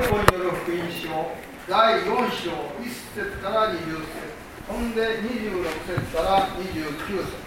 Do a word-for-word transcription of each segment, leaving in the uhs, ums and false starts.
子による福音書だいよん章いっ節からにじゅっ節、ほんでにじゅうろく節からにじゅうきゅう節。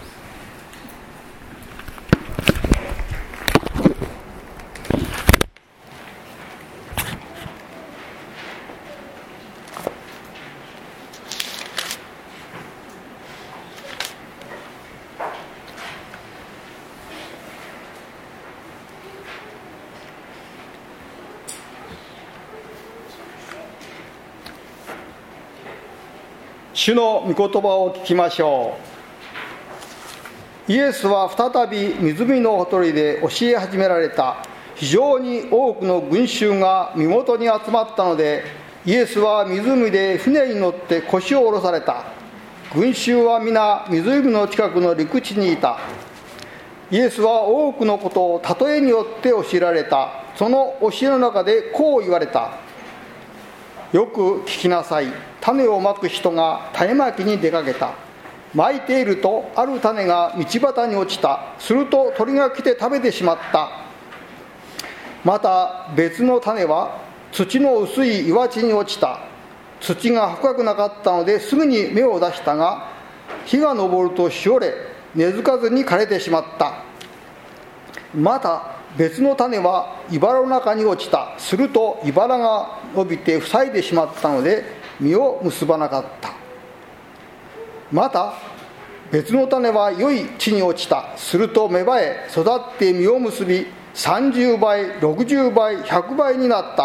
主の御言葉を聞きましょう。イエスは再び湖のほとりで教え始められた。非常に多くの群衆が身元に集まったので、イエスは湖で船に乗って腰を下ろされた。群衆は皆湖の近くの陸地にいた。イエスは多くのことを例えによって教えられた。その教えの中でこう言われた。よく聞きなさい。種をまく人が種まきに出かけた。まいていると、ある種が道端に落ちた。すると鳥が来て食べてしまった。また別の種は土の薄い岩地に落ちた。土が深くなかったのですぐに芽を出したが、日が昇るとしおれ、根付かずに枯れてしまった。また別の種は茨の中に落ちた。すると茨が伸びて塞いでしまったので実を結ばなかった。また別の種は良い地に落ちた。すると芽生え育って実を結び、さんじゅうばい、ろくじゅうばい、ひゃくばいになった。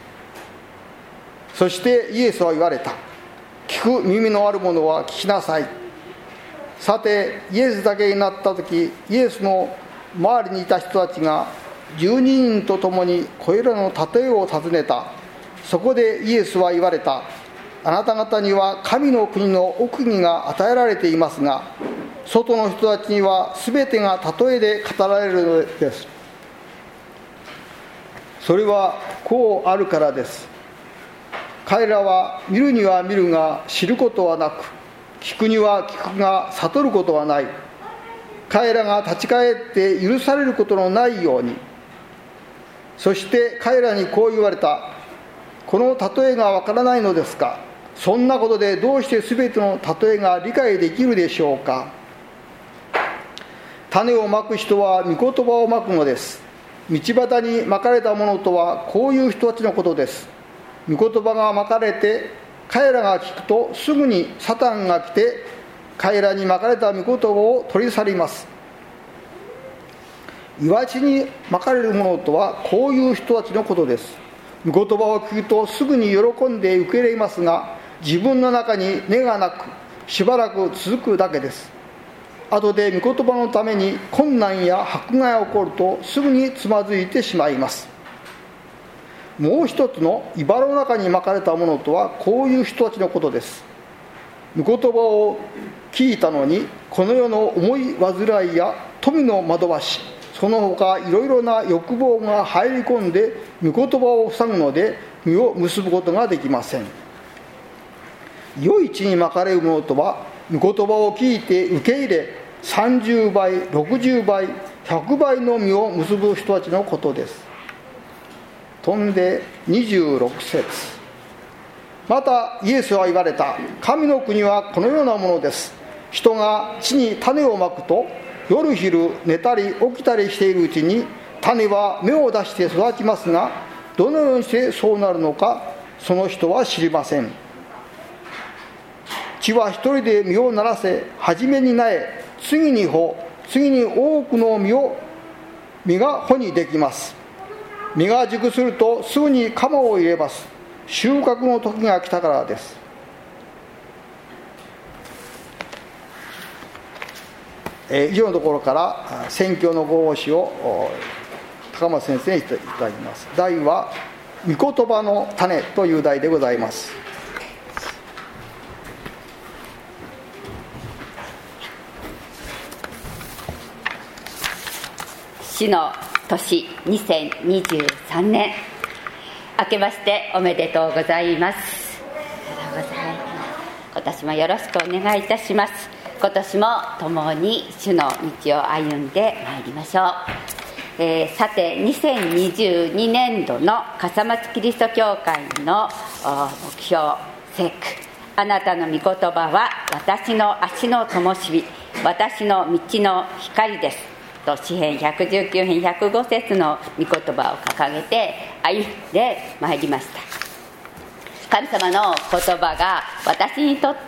そしてイエスは言われた。聞く耳のある者は聞きなさい。さてイエスだけになった時、イエスの周りにいた人たちがじゅうににんと共にこれらの例えを尋ねた。そこでイエスは言われた。あなた方には神の国の奥義が与えられていますが、外の人たちには全てが例えで語られるのです。それはこうあるからです。彼らは見るには見るが知ることはなく、聞くには聞くが悟ることはない。彼らが立ち返って許されることのないように。そして彼らにこう言われた。この例えがわからないのですか。そんなことでどうして全ての例えが理解できるでしょうか。種をまく人は御言葉をまくのです。道端にまかれたものとはこういう人たちのことです。御言葉がまかれて彼らが聞くと、すぐにサタンが来て彼らにまかれた御言葉を取り去ります。岩地にまかれるものとはこういう人たちのことです。御言葉を聞くとすぐに喜んで受け入れますが、自分の中に根がなくしばらく続くだけです。後で御言葉のために困難や迫害が起こるとすぐにつまずいてしまいます。もう一つの茨の中にまかれたものとはこういう人たちのことです。御言葉を聞いたのに、この世の重い煩いや富の惑わし、その他いろいろな欲望が入り込んで御言葉を塞ぐので、実を結ぶことができません。良い地にまかれるものとは、御言葉を聞いて受け入れ、さんじゅうばい、ろくじゅうばい、ひゃくばいの実を結ぶ人たちのことです。飛んでにじゅうろく節。またイエスは言われた。神の国はこのようなものです。人が地に種をまくと、夜昼寝たり起きたりしているうちに種は芽を出して育ちますが、どのようにしてそうなるのか、その人は知りません。地は一人で実をならせ、初めに苗、次に穂、次に多くの実を実が穂にできます。実が熟するとすぐに鎌を入れます。収穫の時が来たからです。えー、以上のところから宣教のご奉仕を高松先生にいただきます。題は御言葉の種という題でございます。 主の年にせんにじゅうさんねん、明けましておめでとうございます。今年もよろしくお願いいたします。今年も共に主の道を歩んでまいりましょう。 えー、さてにせんにじゅうにねんどの笠松キリスト教会の目標聖句、あなたの御言葉は私の足の灯火、私の道の光ですと、詩編ひゃくじゅうきゅうへんひゃくごせつの御言葉を掲げて歩んでまいりました。神様の言葉が私にとって、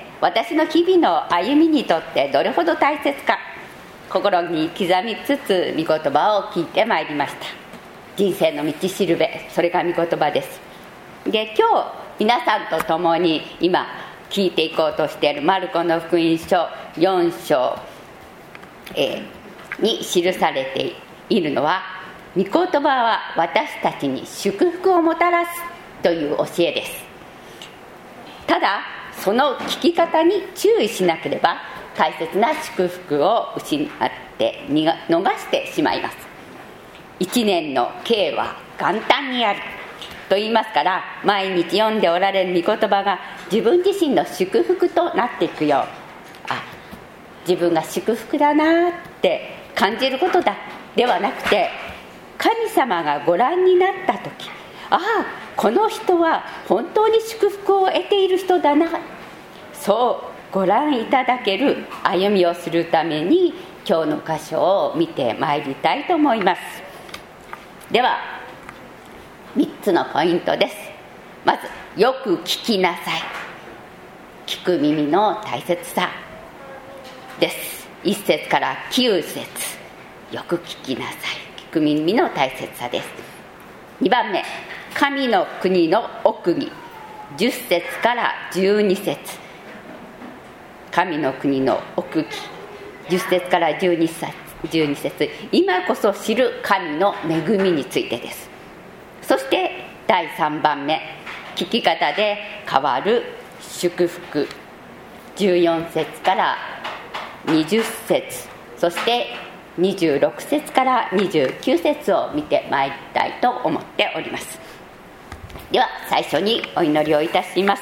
私の日々の歩みにとってどれほど大切か、心に刻みつつ御言葉を聞いてまいりました。人生の道しるべ、それが御言葉です。で、今日皆さんと共に今聞いていこうとしているマルコの福音書よん章、えー、に記されているのは、御言葉は私たちに祝福をもたらすという教えです。ただその聞き方に注意しなければ大切な祝福を失って逃してしまいます。一年の計は元旦にあると言いますから、毎日読んでおられる御言葉が自分自身の祝福となっていくよう、あ、自分が祝福だなって感じることだではなくて、神様がご覧になった時、ああ、この人は本当に祝福を得ている人だな、そうご覧いただける歩みをするために今日の箇所を見てまいりたいと思います。ではみっつのポイントです。まず、よく聞きなさい。聞く耳の大切さです。いっ節からきゅう節、よく聞きなさい。聞く耳の大切さです。にばんめ、神の国の奥義、じゅっ節からじゅうに節、神の国の奥義、じゅっ節からじゅうに節、今こそ知る神の恵みについてです。そしてだいさんばんめ、聞き方で変わる祝福、じゅうよん節からにじゅっ節、そしてにじゅうろく節からにじゅうきゅう節を見てまいりたいと思っております。では最初にお祈りをいたします。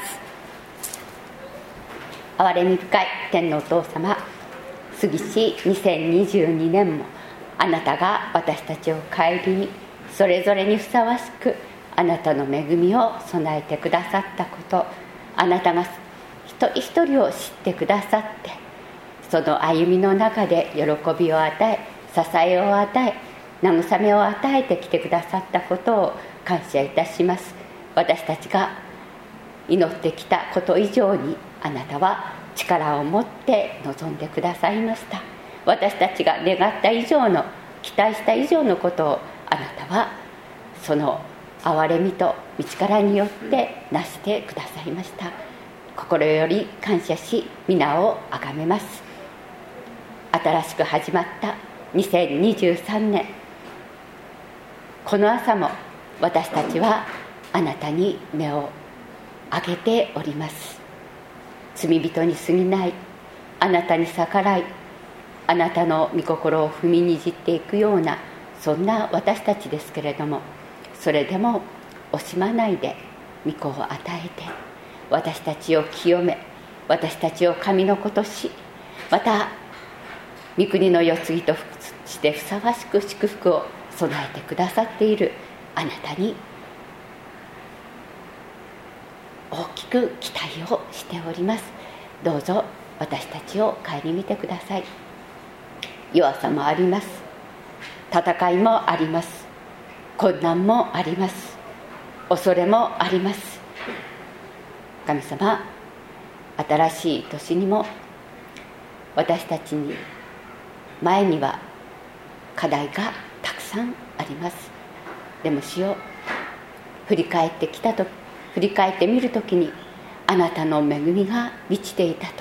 憐れみ深い天のお父様、過ぎしにせんにじゅうにねんもあなたが私たちを顧み、それぞれにふさわしくあなたの恵みを備えてくださったこと、あなたが一人一人を知ってくださって、その歩みの中で喜びを与え、支えを与え、慰めを与えてきてくださったことを感謝いたします。私たちが祈ってきたこと以上にあなたは力を持って臨んでくださいました。私たちが願った以上の、期待した以上のことをあなたはその憐れみと道からによってなしてくださいました。心より感謝し皆をあがめます。新しく始まったにせんにじゅうさんねん、この朝も私たちはあなたに目を上げております。罪人に過ぎないあなたに逆らい、あなたの御心を踏みにじっていくような、そんな私たちですけれども、それでも惜しまないで御子を与えて、私たちを清め、私たちを神の子とし、また御国の世継ぎとしてふさわしく祝福を備えてくださっているあなたに大きく期待をしております。どうぞ私たちを顧みてください。弱さもあります。戦いもあります。困難もあります。恐れもあります。神様、新しい年にも私たちに前には課題がたくさんあります。でも主よ、振り返ってきたと振り返ってみるときに、あなたの恵みが満ちていたと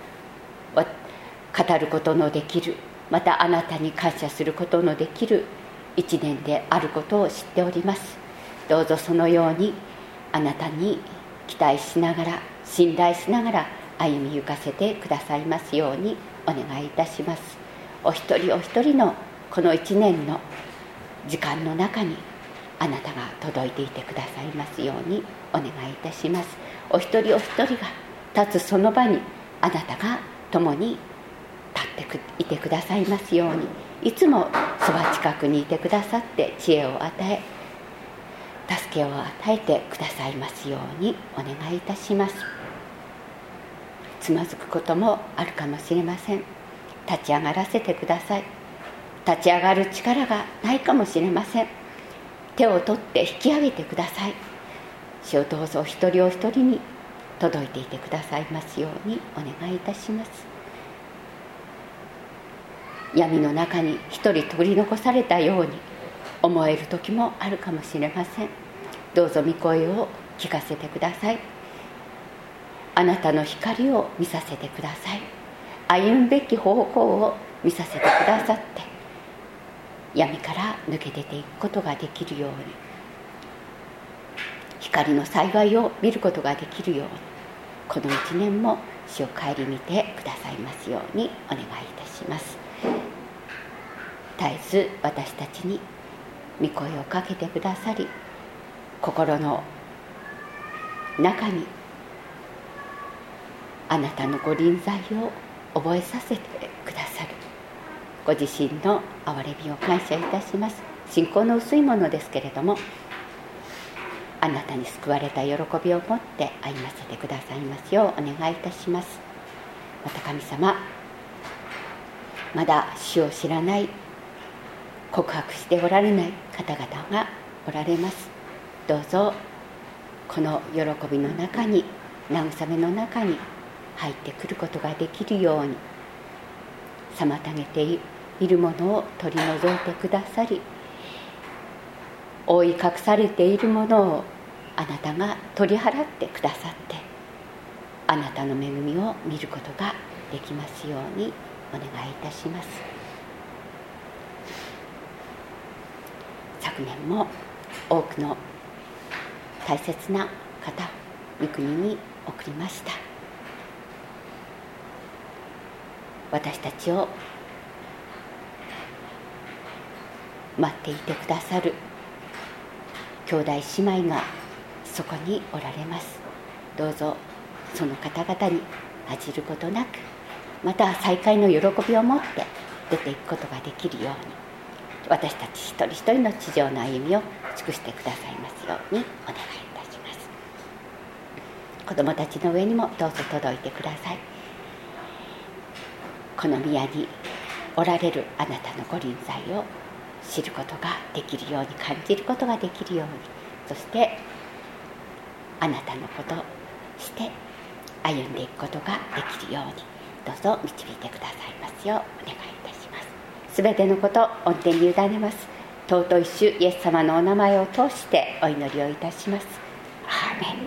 語ることのできる、またあなたに感謝することのできる一年であることを知っております。どうぞそのようにあなたに期待しながら、信頼しながら歩みゆかせてくださいますようにお願いいたします。お一人お一人のこの一年の時間の中にあなたが届いていてくださいますようにお願いいたします。お一人お一人が立つその場にあなたが共に立っていてくださいますように、 いつもそば近くにいてくださって知恵を与え、助けを与えてくださいますようにお願いいたします。つまずくこともあるかもしれません。立ち上がらせてください。立ち上がる力がないかもしれません。手を取って引き上げてください。主をどうぞ一人お一人に届いていてくださいますようにお願いいたします。闇の中に一人取り残されたように思える時もあるかもしれません。どうぞ御声を聞かせてください。あなたの光を見させてください。歩むべき方向を見させてくださって、闇から抜け出ていくことができるように、光の幸いを見ることができるように、この一年も主を顧みてくださいますようにお願いいたします。絶えず私たちに御声をかけてくださり、心の中にあなたのご臨在を覚えさせてくださるご自身の憐れみを感謝いたします。信仰の薄いものですけれども、あなたに救われた喜びを持って歩ませてくださいますようお願いいたします。また神様、まだ主を知らない、告白しておられない方々がおられます。どうぞこの喜びの中に、慰めの中に入ってくることができるように、妨げているものを取り除いてくださり、覆い隠されているものをあなたが取り払ってくださって、あなたの恵みを見ることができますようにお願いいたします。昨年も多くの大切な方を御国に送りました。私たちを待っていてくださる兄弟姉妹がそこにおられます。どうぞその方々に恥じることなく、また再会の喜びを持って出ていくことができるように、私たち一人一人の地上の歩みを尽くしてくださいますようにお願いいたします。子どもたちの上にもどうぞ届いてください。この宮におられるあなたのご臨在を知ることができるように、感じることができるように、そしてあなたのことをして歩んでいくことができるように、どうぞ導いてくださいますようお願いいたします。すべてのことを御手に委ねます。尊い主イエス様のお名前を通してお祈りをいたします。アーメン。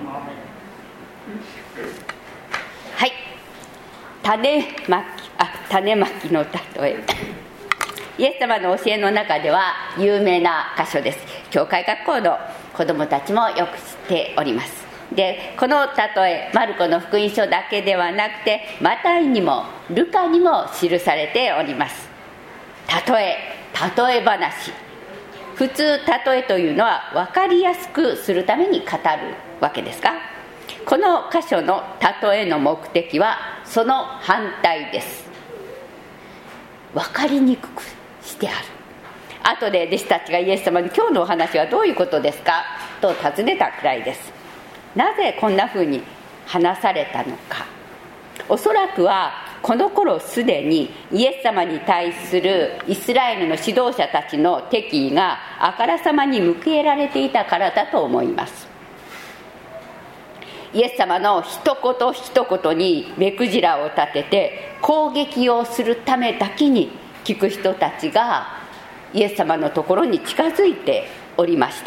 はい、種まきあ種まきの例えイエス様の教えの中では有名な箇所です。教会学校の子どもたちもよく知っております。で、この例え、マルコの福音書だけではなくてマタイにもルカにも記されております。例え、例え話。普通例えというのは分かりやすくするために語るわけですが、この箇所の例えの目的はその反対です。分かりにくくしてある。後で弟子たちがイエス様に今日のお話はどういうことですかと尋ねたくらいです。なぜこんな風に話されたのか。おそらくはこの頃すでにイエス様に対するイスラエルの指導者たちの敵意があからさまに向けられていたからだと思います。イエス様の一言一言に目くじらを立てて攻撃をするためだけに聞く人たちがイエス様のところに近づいておりました。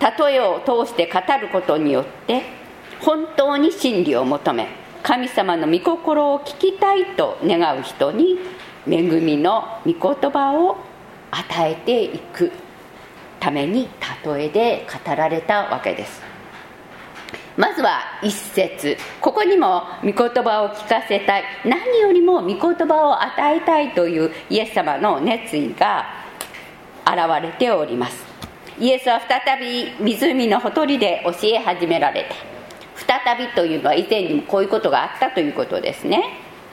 例えを通して語ることによって本当に真理を求め、神様の御心を聞きたいと願う人に恵みの御言葉を与えていくために例えで語られたわけです。まずは一節、ここにも御言葉を聞かせたい、何よりも御言葉を与えたいというイエス様の熱意が現れております。イエスは再び湖のほとりで教え始められた。再びというのは以前にもこういうことがあったということですね。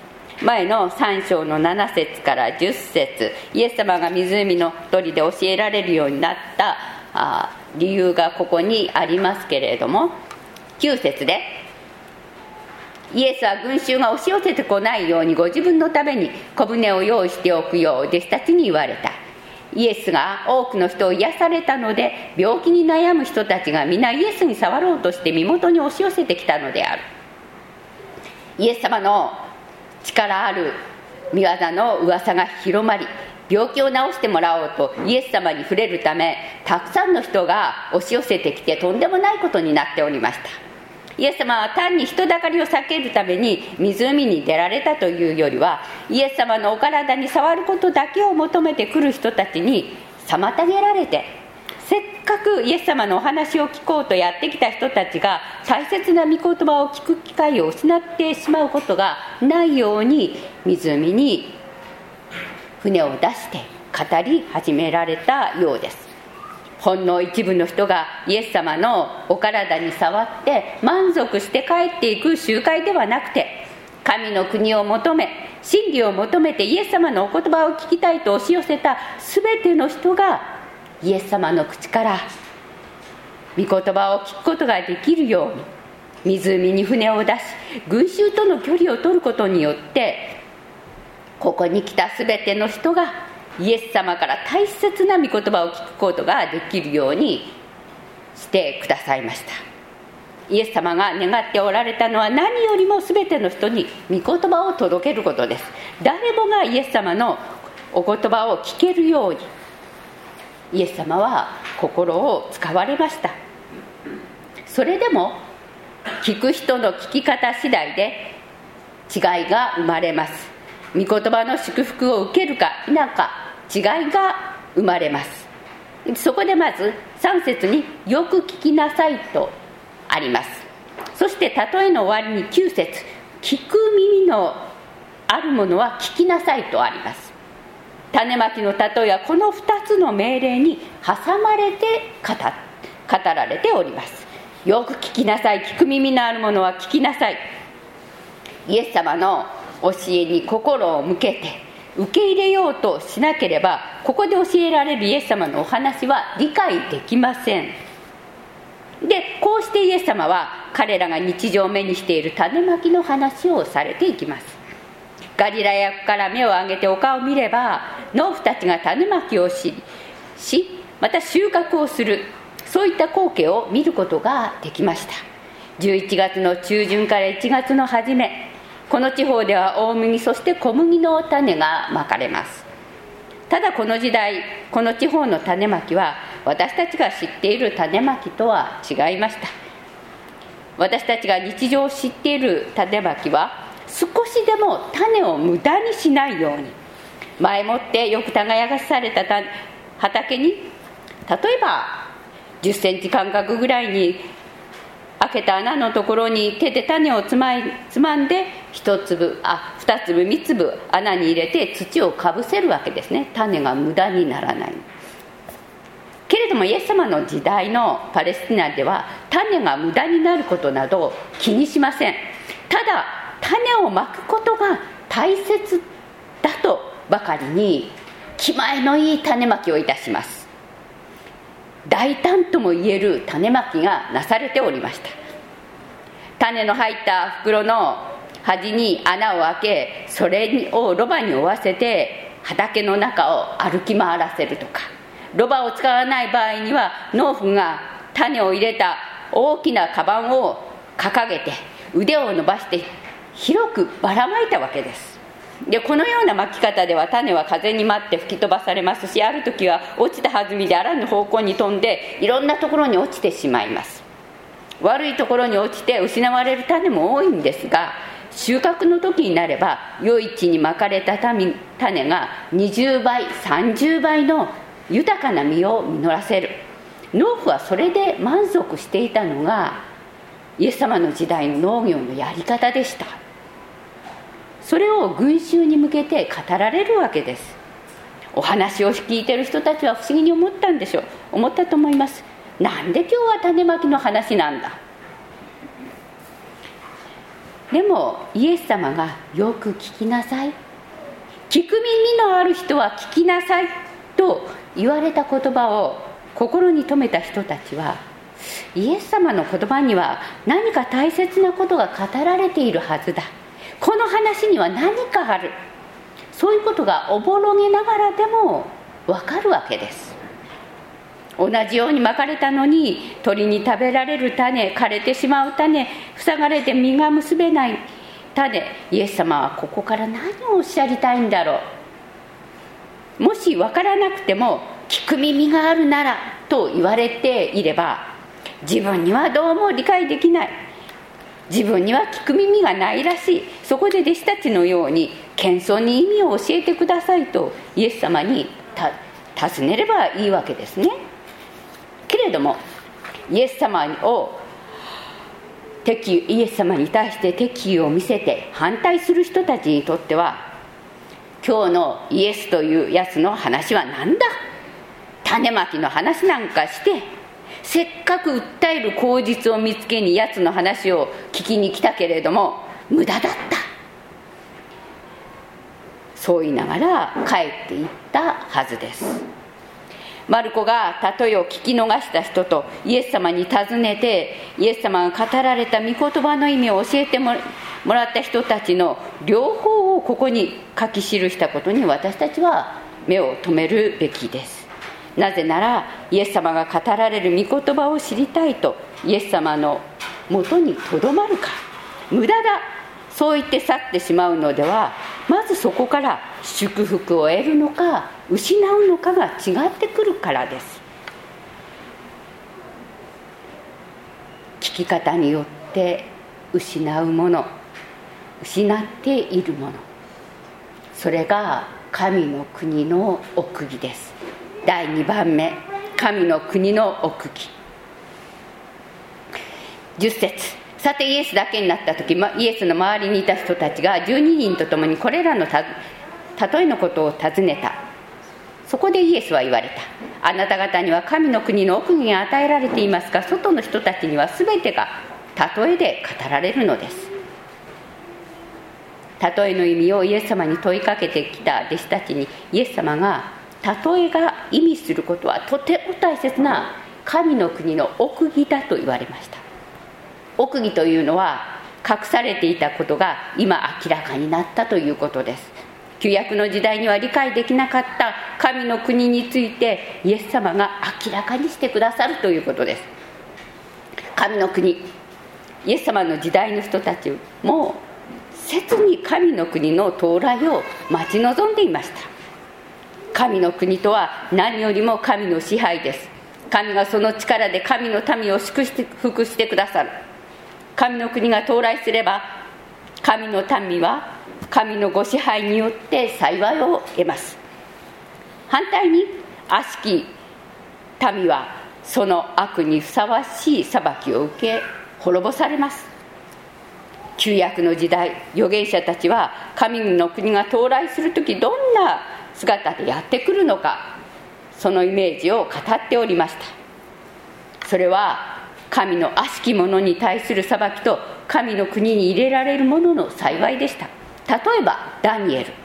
前のさん章のなな節からじゅっ節、イエス様が湖のほとりで教えられるようになったあ理由がここにありますけれども、きゅう節で、イエスは群衆が押し寄せてこないようにご自分のために小舟を用意しておくよう弟子たちに言われた。イエスが多くの人を癒されたので、病気に悩む人たちが皆イエスに触ろうとして身元に押し寄せてきたのである。イエス様の力ある御業の噂が広まり、病気を治してもらおうとイエス様に触れるため、たくさんの人が押し寄せてきてとんでもないことになっておりました。イエス様は単に人だかりを避けるために湖に出られたというよりは、イエス様のお体に触ることだけを求めてくる人たちに妨げられて、せっかくイエス様のお話を聞こうとやってきた人たちが大切な御言葉を聞く機会を失ってしまうことがないように、湖に船を出して語り始められたようです。ほんの一部の人がイエス様のお体に触って満足して帰っていく集会ではなくて、神の国を求め、真理を求めてイエス様のお言葉を聞きたいと押し寄せたすべての人がイエス様の口から御言葉を聞くことができるように、湖に船を出し群衆との距離を取ることによって、ここに来たすべての人がイエス様から大切な御言葉を聞くことができるようにしてくださいました。イエス様が願っておられたのは、何よりもすべての人に御言葉を届けることです。誰もがイエス様のお言葉を聞けるように、イエス様は心を使われました。それでも聞く人の聞き方次第で違いが生まれます。御言葉の祝福を受けるか否か、違いが生まれます。そこでまずさん節によく聞きなさいとあります。そして例えの終わりにきゅう節、聞く耳のあるものは聞きなさいとあります。種まきの例えはこのふたつの命令に挟まれて語、語られております。よく聞きなさい、聞く耳のあるものは聞きなさい。イエス様の教えに心を向けて受け入れようとしなければ、ここで教えられるイエス様のお話は理解できません。で、こうしてイエス様は彼らが日常目にしている種まきの話をされていきます。ガリラヤから目を上げて丘を見れば、農夫たちが種まきをし、しまた収穫をする、そういった光景を見ることができました。じゅういちがつの中旬からいちがつの初め、この地方では大麦、そして小麦の種がまかれます。ただこの時代、この地方の種まきは私たちが知っている種まきとは違いました。私たちが日常知っている種まきは、少しでも種を無駄にしないように、前もってよく耕された畑に、例えばじゅっセンチ間隔ぐらいに開けた穴のところに手で種をつまいつまんで一粒あ二粒三粒穴に入れて土をかぶせるわけですね。種が無駄にならない。けれどもイエス様の時代のパレスティナでは種が無駄になることなど気にしません。ただ種をまくことが大切だとばかりに気前のいい種まきをいたします。大胆とも言える種まきがなされておりました。種の入った袋の端に穴を開け、それをロバに追わせて畑の中を歩き回らせるとか、ロバを使わない場合には農夫が種を入れた大きなカバンを掲げて腕を伸ばして広くばらまいたわけです。でこのような巻き方では種は風に舞って吹き飛ばされますし、ある時は落ちた弾みであらぬ方向に飛んでいろんなところに落ちてしまいます。悪いところに落ちて失われる種も多いんですが、収穫の時になれば良い地にまかれた種がにじゅうばいさんじゅうばいの豊かな実を実らせる。農夫はそれで満足していたのがイエス様の時代の農業のやり方でした。それを群衆に向けて語られるわけです。お話を聞いている人たちは不思議に思ったんでしょう。思ったと思います。なんで今日は種まきの話なんだ。 でもイエス様がよく聞きなさい、聞く耳のある人は聞きなさいと言われた言葉を心に留めた人たちは、イエス様の言葉には何か大切なことが語られているはずだ、この話には何かある、そういうことがおぼろげながらでも分かるわけです。同じようにまかれたのに鳥に食べられる種、枯れてしまう種、塞がれて実が結べない種、イエス様はここから何をおっしゃりたいんだろう。もし分からなくても聞く耳があるならと言われていれば、自分にはどうも理解できない、自分には聞く耳がないらしい、そこで弟子たちのように謙遜に意味を教えてくださいとイエス様にた尋ねればいいわけですね。けれどもイエス様を敵イエス様に対して敵意を見せて反対する人たちにとっては、今日のイエスというやつの話は何だ、種まきの話なんかして、せっかく訴える口実を見つけにやつの話を聞きに来たけれども無駄だった、そう言いながら帰っていったはずです。マルコが例えを聞き逃した人とイエス様に尋ねて、イエス様が語られた御言葉の意味を教えてもらった人たちの両方をここに書き記したことに私たちは目を留めるべきです。なぜならイエス様が語られる御言葉を知りたいとイエス様のもとにとどまるか、無駄だそう言って去ってしまうのでは、まずそこから祝福を得るのか失うのかが違ってくるからです。聞き方によって失うもの、失っているもの、それが神の国の奥義です。だいにばんめ、神の国の奥義。じゅっ節、さてイエスだけになった時、イエスの周りにいた人たちがじゅうににんと共にこれらのた例えのことを尋ねた。そこでイエスは言われた。あなた方には神の国の奥義が与えられていますが、外の人たちには全てが例えで語られるのです。例えの意味をイエス様に問いかけてきた弟子たちに、イエス様が例えが意味することはとても大切な神の国の奥義だと言われました。奥義というのは隠されていたことが今明らかになったということです。旧約の時代には理解できなかった神の国についてイエス様が明らかにしてくださるということです。神の国、イエス様の時代の人たちも切に神の国の到来を待ち望んでいました。神の国とは何よりも神の支配です。神がその力で神の民を祝福してくださる。神の国が到来すれば、神の民は神のご支配によって幸いを得ます。反対に悪しき民はその悪にふさわしい裁きを受け滅ぼされます。旧約の時代、預言者たちは神の国が到来するときどんな姿でやってくるのか、そのイメージを語っておりました。それは神の悪しき者に対する裁きと神の国に入れられる者の幸いでした。例えばダニエル、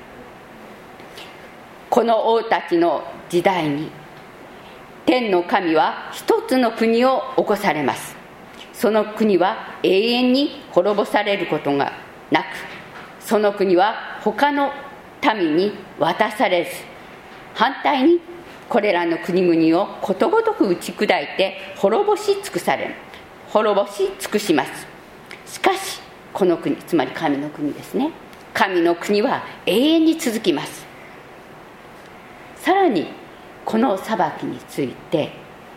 この王たちの時代に天の神は一つの国を起こされます。その国は永遠に滅ぼされることがなく、その国は他の民に渡されず、反対にこれらの国々をことごとく打ち砕いて滅ぼし尽くされ滅ぼし尽くします。しかしこの国、つまり神の国ですね、神の国は永遠に続きます。さらにこの裁きについて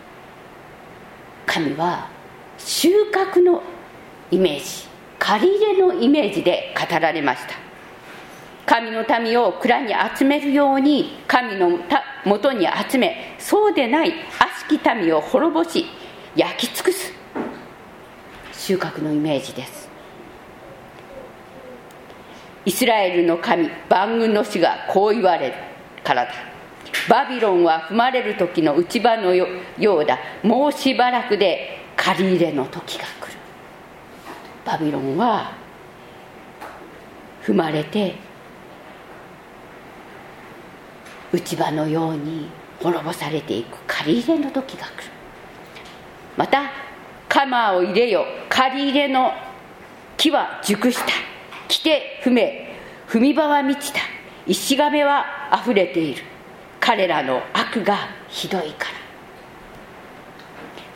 神は収穫のイメージ、借り入れのイメージで語られました。神の民を蔵に集めるように神のもとに集め、そうでない悪しき民を滅ぼし焼き尽くす収穫のイメージです。イスラエルの神万軍の主がこう言われるからだ。バビロンは踏まれる時の内場のようだ。もうしばらくで借り入れの時が来る。バビロンは踏まれて内場のように滅ぼされていく借り入れの時が来る。また鎌を入れよ、借り入れの木は熟した、来て踏め、踏み場は満ちた、石亀はあふれている、彼らの悪がひどいから。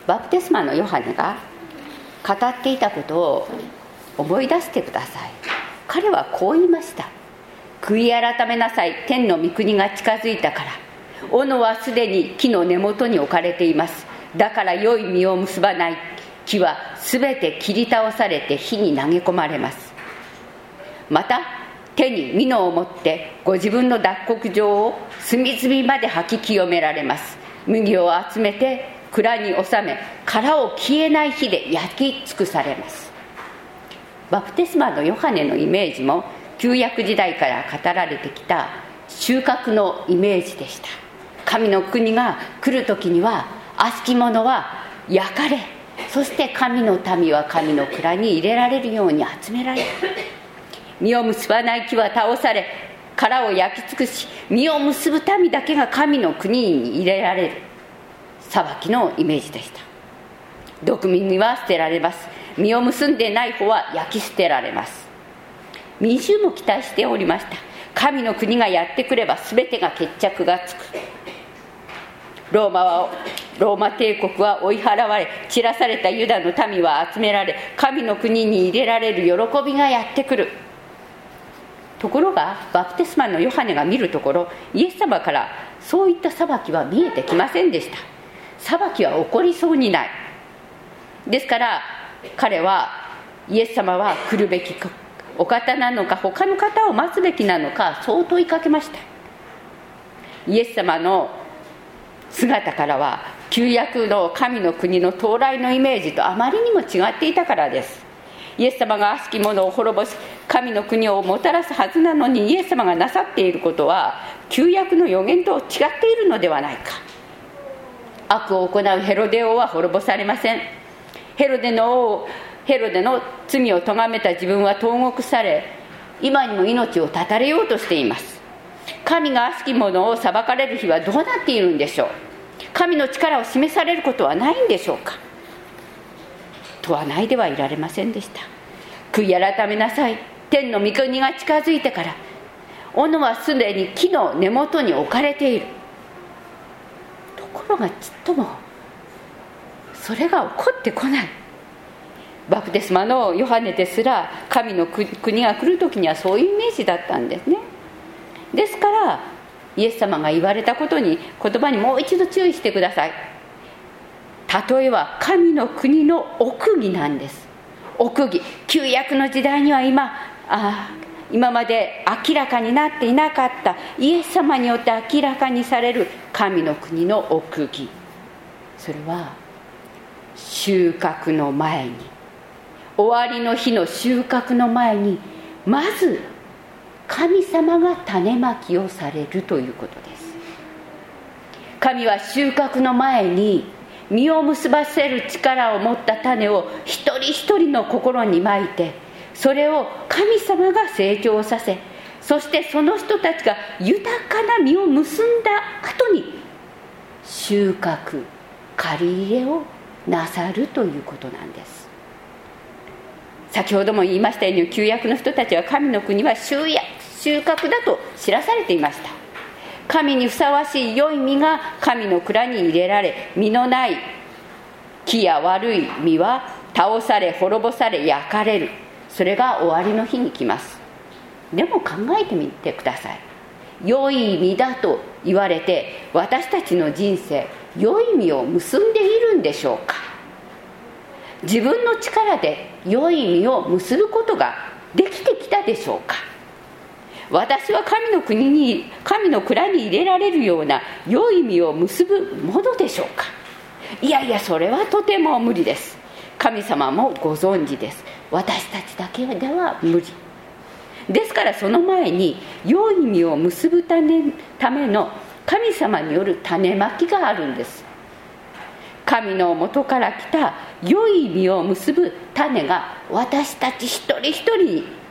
バプテスマのヨハネが語っていたことを思い出してください。彼はこう言いました。悔い改めなさい、天の御国が近づいたから。斧はすでに木の根元に置かれています。だから良い実を結ばない木はすべて切り倒されて火に投げ込まれます。また手に蓑を持ってご自分の脱穀場を隅々まで吐き清められます。麦を集めて蔵に収め、殻を消えない火で焼き尽くされます。バプテスマのヨハネのイメージも旧約時代から語られてきた収穫のイメージでした。神の国が来る時には悪しき者は焼かれ、そして神の民は神の蔵に入れられるように集められる。実を結ばない木は倒され、殻を焼き尽くし、実を結ぶ民だけが神の国に入れられる裁きのイメージでした。毒味は捨てられます。実を結んでない方は焼き捨てられます。民衆も期待しておりました。神の国がやってくれば全てが決着がつく。ローマはローマ帝国は追い払われ、散らされたユダの民は集められ、神の国に入れられる喜びがやってくる。ところがバプテスマのヨハネが見るところ、イエス様からそういった裁きは見えてきませんでした。裁きは起こりそうにない。ですから彼は、イエス様は来るべきお方なのか、他の方を待つべきなのか、そう問いかけました。イエス様の姿からは旧約の神の国の到来のイメージとあまりにも違っていたからです。イエス様が悪しき者を滅ぼし、神の国をもたらすはずなのに、イエス様がなさっていることは旧約の予言と違っているのではないか。悪を行うヘロデ王は滅ぼされません。ヘロデの王ヘロデの罪を咎めた自分は投獄され、今にも命を絶たれようとしています。神が悪しき者を裁かれる日はどうなっているんでしょう。神の力を示されることはないんでしょうか。問わないではいられませんでした。悔い改めなさい、天の御国が近づいてから。斧はすでに木の根元に置かれている。ところがちっともそれが起こってこない。バプテスマのヨハネですら、神の国が来る時にはそういうイメージだったんですね。ですからイエス様が言われたことに、言葉にもう一度注意してください。例えは神の国の奥義なんです。奥義、旧約の時代には今あ今まで明らかになっていなかったイエス様によって明らかにされる神の国の奥義、それは収穫の前に、終わりの日の収穫の前に、まず神様が種まきをされるということです。神は収穫の前に実を結ばせる力を持った種を一人一人の心にまいて、それを神様が成長させ、そしてその人たちが豊かな実を結んだ後に収穫、刈り入れをなさるということなんです。先ほども言いましたように、旧約の人たちは神の国は収穫だと知らされていました。神にふさわしい良い実が神の蔵に入れられ、実のない木や悪い実は倒され、滅ぼされ、焼かれる。それが終わりの日に来ます。でも考えてみてください。良い実だと言われて、私たちの人生、良い実を結んでいるんでしょうか。自分の力で良い実を結ぶことができてきたでしょうか。私は神の国に、神の蔵に入れられるような良い実を結ぶものでしょうか。いやいや、それはとても無理です。神様もご存知です。私たちだけでは無理ですから、その前に良い実を結ぶための神様による種まきがあるんです。神の元から来た良い実を結ぶ種が私たち一人一人に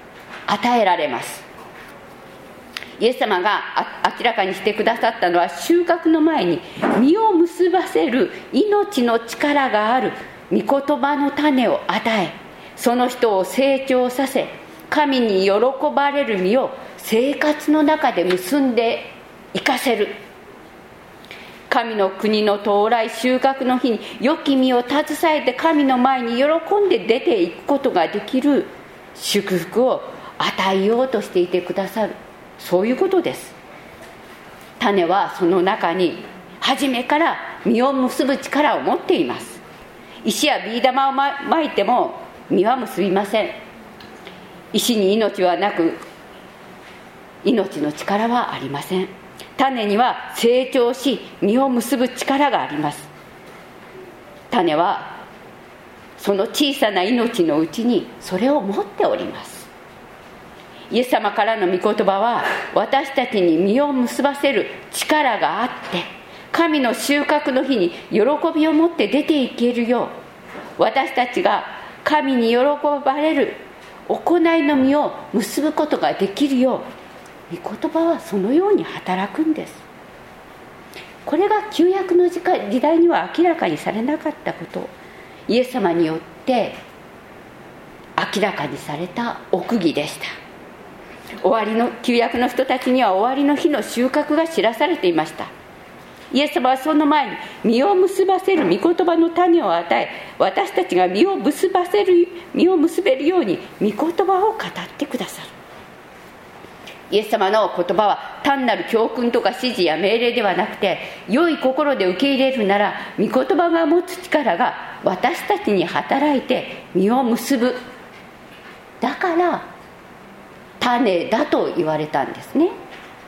与えられます。イエス様が明らかにしてくださったのは、収穫の前に実を結ばせる命の力がある御言葉の種を与え、その人を成長させ、神に喜ばれる実を生活の中で結んで生かせる。神の国の到来、収穫の日に良き実を携えて神の前に喜んで出ていくことができる祝福を与えようとしていてくださる、そういうことです。種はその中に初めから実を結ぶ力を持っています。石やビー玉をまいても実は結びません。石に命はなく、命の力はありません。種には成長し実を結ぶ力があります。種はその小さな命のうちにそれを持っております。イエス様からの御言葉は、私たちに実を結ばせる力があって、神の収穫の日に喜びを持って出ていけるよう、私たちが神に喜ばれる行いの実を結ぶことができるよう、御言葉はそのように働くんです。これが旧約の時代には明らかにされなかったこと、イエス様によって明らかにされた奥義でした。終わりの旧約の人たちには終わりの日の収穫が知らされていました。イエス様はその前に実を結ばせる御言葉の種を与え、私たちが実を結ばせる実を結べるように御言葉を語ってくださる。イエス様の言葉は単なる教訓とか指示や命令ではなくて、良い心で受け入れるなら御言葉が持つ力が私たちに働いて実を結ぶ。だから種だと言われたんですね。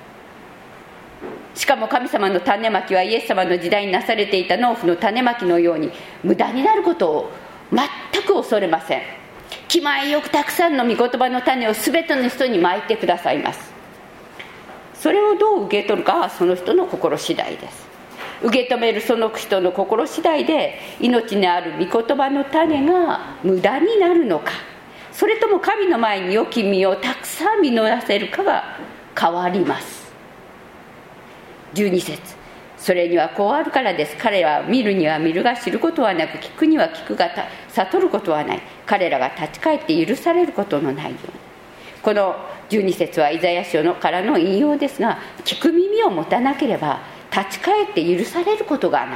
しかも神様の種まきはイエス様の時代になされていた農夫の種まきのように無駄になることを全く恐れません。気前よくたくさんの御言葉の種を全ての人にまいてくださいます。それをどう受け取るかはその人の心次第です。受け止めるその人の心次第で、命にある御言葉の種が無駄になるのか、それとも神の前に良き実をたくさん実らせるかが変わります。じゅうに節、それにはこうあるからです。彼らは見るには見るが知ることはなく、聞くには聞くが悟ることはない。彼らが立ち返って許されることのないように。このじゅうに節はイザヤ書のからの引用ですが、聞く耳を持たなければ立ち返って許されることがない。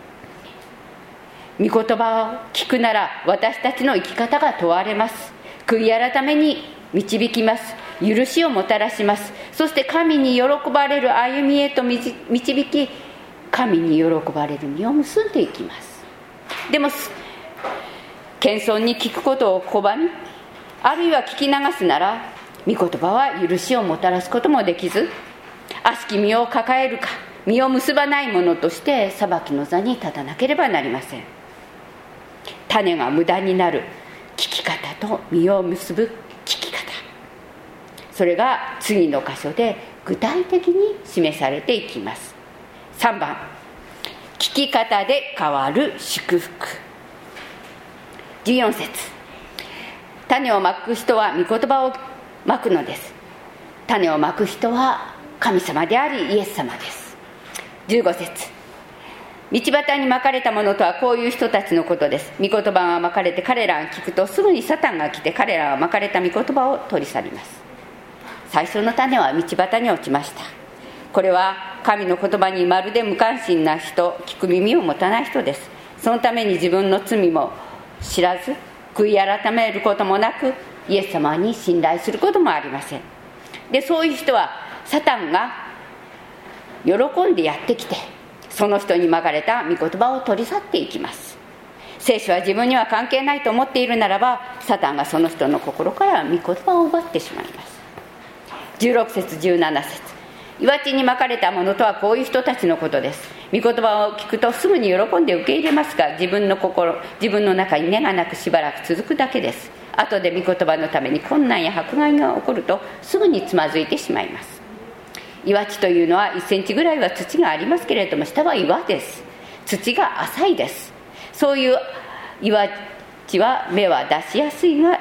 御言葉を聞くなら私たちの生き方が問われます。悔い改めに導きます。許しをもたらします。そして神に喜ばれる歩みへと導き、神に喜ばれる実を結んでいきます。でも謙遜に聞くことを拒み、あるいは聞き流すなら、御言葉は許しをもたらすこともできず、悪しき身を抱えるか実を結ばないものとして裁きの座に立たなければなりません。種が無駄になる聞き方と実を結ぶ聞き方、それが次の箇所で具体的に示されていきます。さんばん、聞き方で変わる祝福。じゅうよん節、種をまく人は御言葉をまくのです。種をまく人は神様でありイエス様です。じゅうご節、道端にまかれたものとはこういう人たちのことです。御言葉がまかれて彼らが聞くと、すぐにサタンが来て彼らがまかれた御言葉を取り去ります。最初の種は道端に落ちました。これは神の言葉にまるで無関心な人、聞く耳を持たない人です。そのために自分の罪も知らず、悔い改めることもなく、イエス様に信頼することもありません。で、そういう人はサタンが喜んでやってきて、その人にまかれた御言葉を取り去っていきます。聖書は自分には関係ないと思っているならば、サタンがその人の心から御言葉を奪ってしまいます。じゅうろく節じゅうなな節、岩地にまかれたものとはこういう人たちのことです。御言葉を聞くとすぐに喜んで受け入れますが、自分の心自分の中に根がなくしばらく続くだけです。後で御言葉のために困難や迫害が起こるとすぐにつまずいてしまいます。岩地というのはいっセンチぐらいは土がありますけれども、下は岩です。土が浅いです。そういう岩地は芽は出しやすいが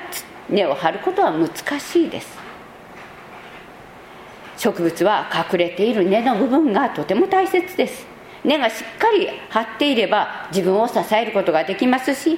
根を張ることは難しいです。植物は隠れている根の部分がとても大切です。根がしっかり張っていれば自分を支えることができますし、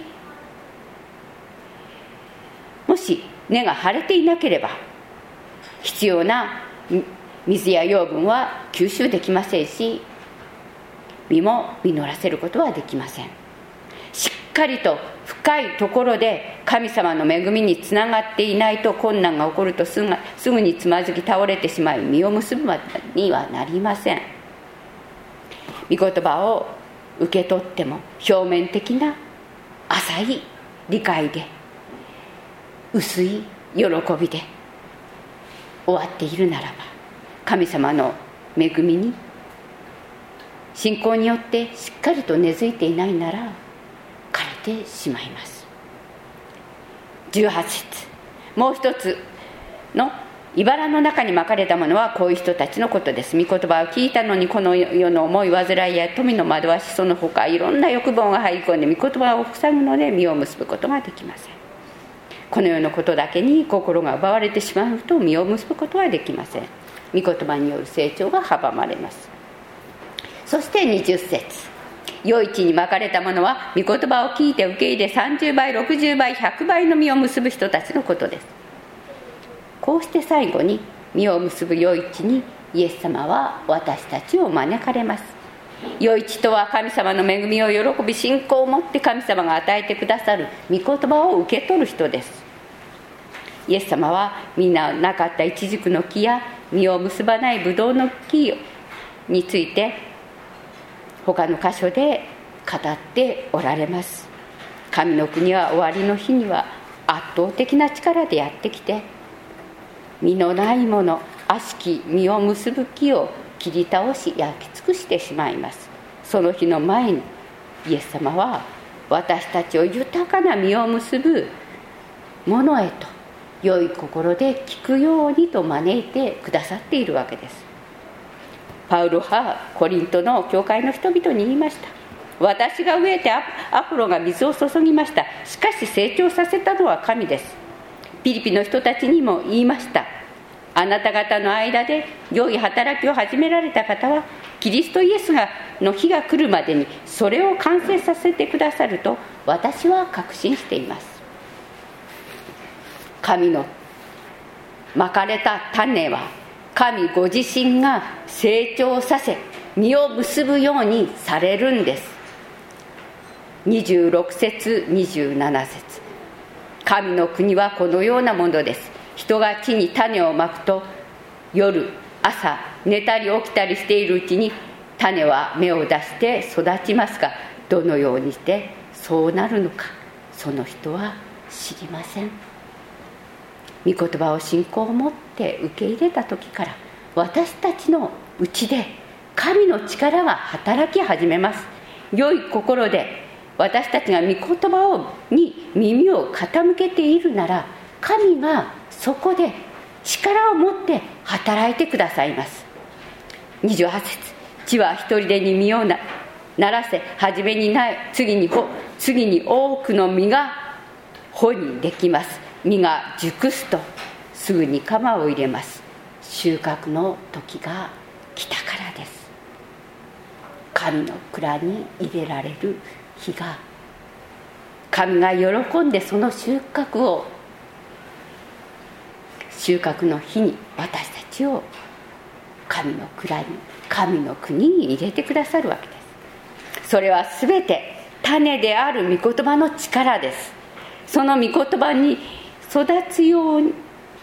もし根が張れていなければ必要な水や養分は吸収できませんし、実も実らせることはできません。しっかりと深いところで神様の恵みにつながっていないと、困難が起こるとすぐ、すぐにつまずき倒れてしまい、実を結ぶまでにはなりません。御言葉を受け取っても表面的な浅い理解で、薄い喜びで終わっているならば、神様の恵みに信仰によってしっかりと根付いていないなら枯れてしまいます。じゅうはち節、もう一つの茨の中にまかれたものはこういう人たちのことです。御言葉を聞いたのにこの世の思い煩いや富の惑わし、その他いろんな欲望が入り込んで御言葉を塞ぐので実を結ぶことができません。この世のことだけに心が奪われてしまうと実を結ぶことはできません。御言葉による成長が阻まれます。そしてにじゅう節、余市にまかれたものは御言葉を聞いて受け入れさんじゅうばいろくじゅうばいひゃくばいの実を結ぶ人たちのことです。こうして最後に実を結ぶ余市にイエス様は私たちを招かれます。余市とは神様の恵みを喜び信仰を持って神様が与えてくださる御言葉を受け取る人です。イエス様はみんななかったイチジクの木や実を結ばないブドウの木について他の箇所で語っておられます。神の国は終わりの日には圧倒的な力でやってきて、実のないもの、悪しき実を結ぶ木を切り倒し焼き尽くしてしまいます。その日の前にイエス様は私たちを豊かな実を結ぶものへと良い心で聞くようにと招いてくださっているわけです。パウロはコリントの教会の人々に言いました。私が植えてアポロが水を注ぎました。しかし成長させたのは神です。ピリピの人たちにも言いました。あなた方の間で良い働きを始められた方はキリストイエスがの日が来るまでにそれを完成させてくださると私は確信しています。神のまかれた種は神ご自身が成長させ実を結ぶようにされるんです。にじゅうろく節にじゅうなな節、神の国はこのようなものです。人が地に種をまくと夜朝寝たり起きたりしているうちに種は芽を出して育ちますが、どのようにしてそうなるのかその人は知りません。御言葉を信仰を持って受け入れた時から私たちのうちで神の力が働き始めます。良い心で私たちが御言葉をに耳を傾けているなら、神がそこで力を持って働いてくださいます。にじゅうはち節、地は一人でに実を な, ならせ初めにない次に穂次に多くの実が穂にできます。実が熟すとすぐに鎌を入れます。収穫の時が来たからです。神の蔵に入れられる日が、神が喜んでその収穫を収穫の日に私たちを神の蔵に神の国に入れてくださるわけです。それはすべて種である御言葉の力です。その御言葉に育つように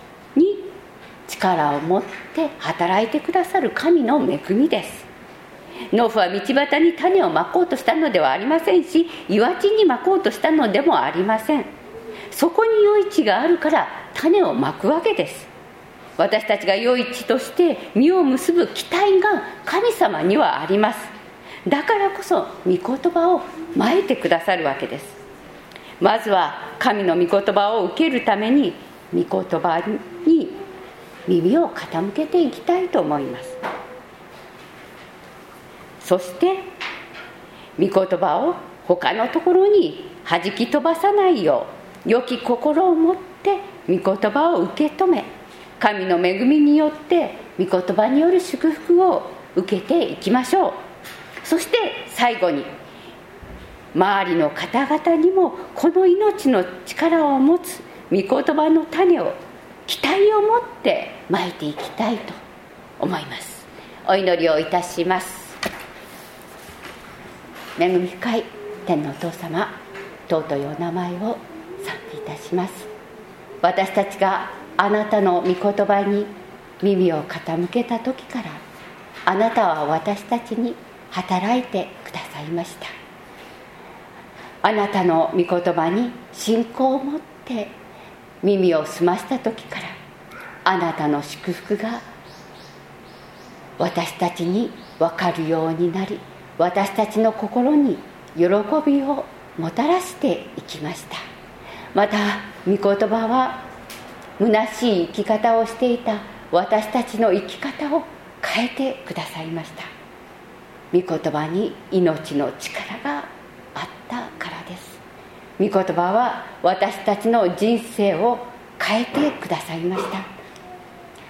力を持って働いてくださる神の恵みです。農夫は道端に種をまこうとしたのではありませんし、岩地にまこうとしたのでもありません。そこに余市があるから種をまくわけです。私たちが余市として実を結ぶ期待が神様にはあります。だからこそ御言葉をまいてくださるわけです。まずは神の御言葉を受けるために御言葉に耳を傾けていきたいと思います。そして御言葉を他のところに弾き飛ばさないよ良き心を持って御言葉を受け止め、神の恵みによって御言葉による祝福を受けていきましょう。そして最後に、周りの方々にもこの命の力を持つ御言葉の種を期待を持ってまいていきたいと思います。お祈りをいたします。恵み深い天のお父様、尊いお名前を賛美いたします。私たちがあなたの御言葉に耳を傾けた時から、あなたは私たちに働いてくださいました。あなたの御言葉に信仰を持って耳を澄ました時から、あなたの祝福が私たちに分かるようになり、私たちの心に喜びをもたらしていきました。また御言葉は虚しい生き方をしていた私たちの生き方を変えてくださいました。御言葉に命の力があったからです。御言葉は私たちの人生を変えてくださいました。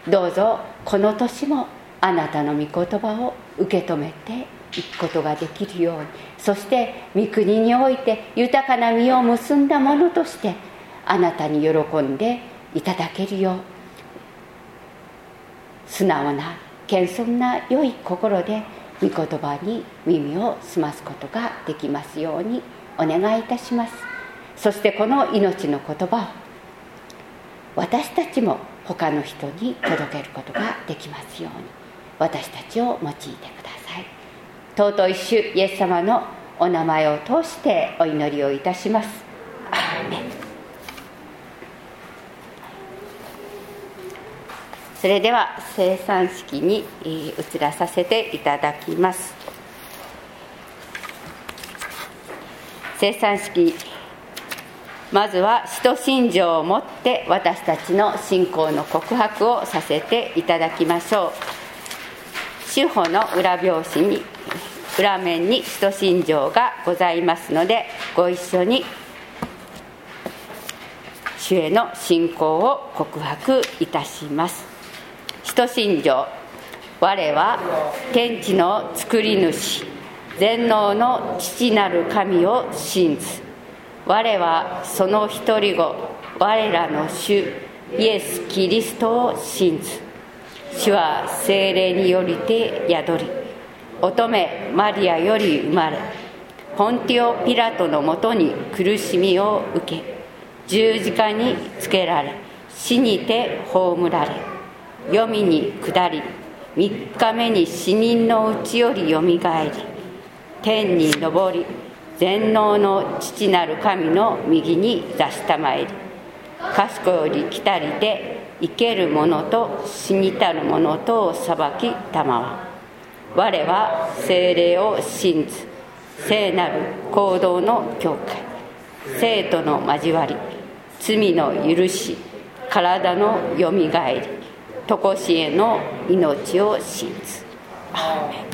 どうぞこの年もあなたの御言葉を受け止めていくことができるように、そして御国において豊かな実を結んだものとしてあなたに喜んでいただけるよう、素直な謙遜な良い心で御言葉に耳を澄ますことができますようにお願いいたします。そしてこの命の言葉を私たちも他の人に届けることができますように、私たちを用いてください。尊い主イエス様のお名前を通してお祈りをいたします。アーメン。それでは聖餐式に移らさせていただきます。聖餐式、まずは使徒信条をもって私たちの信仰の告白をさせていただきましょう。主法の裏表紙に、裏面に使徒信条がございますので、ご一緒に主への信仰を告白いたします。使徒信条。我は天地の作り主、全能の父なる神を信ず。我はその一人子、我らの主イエス・キリストを信ず。主は聖霊によりて宿り、乙女マリアより生まれ、ポンティオ・ピラトのもとに苦しみを受け、十字架につけられ、死にて葬られ、黄泉に下り、三日目に死人のうちよりよみがえり、天に昇り、全能の父なる神の右に座したまえり、賢より来たりて生ける者と死にたる者とを裁きたまわ。我は聖霊を信ず、聖なる行動の教会、聖との交わり、罪の許し、体のよみがえり、常しえの命を信ず。アーメン。